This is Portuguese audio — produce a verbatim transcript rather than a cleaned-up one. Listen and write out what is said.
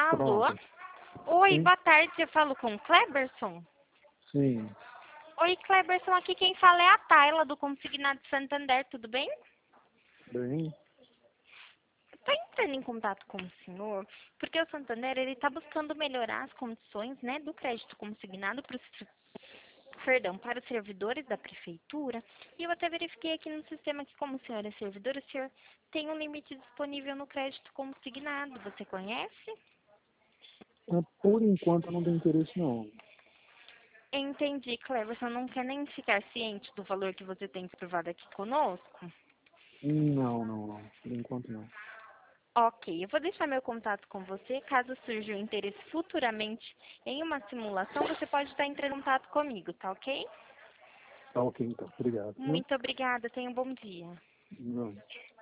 Alô? Pronto. Oi, Sim? boa tarde. Eu falo com o Cleberson? Sim. Oi, Cleberson. Aqui quem fala é a Tayla, do Consignado Santander. Tudo bem? Bem? Estou entrando em contato com o senhor porque o Santander ele está buscando melhorar as condições, né, do crédito consignado para os perdão, para os servidores da prefeitura. E eu até verifiquei aqui no sistema que, como o senhor é servidor, o senhor tem um limite disponível no crédito consignado. Você conhece? Ah, por enquanto eu não tenho interesse não. Entendi, Cleverson. Não quer nem ficar ciente do valor que você tem provado aqui conosco? Não, não, não. Por enquanto não. Ok, eu vou deixar meu contato com você. Caso surja o interesse futuramente em uma simulação, você pode estar entrando em contato comigo, tá ok? Tá ok então. Obrigado, viu? Muito obrigada. Tenha um bom dia. Não.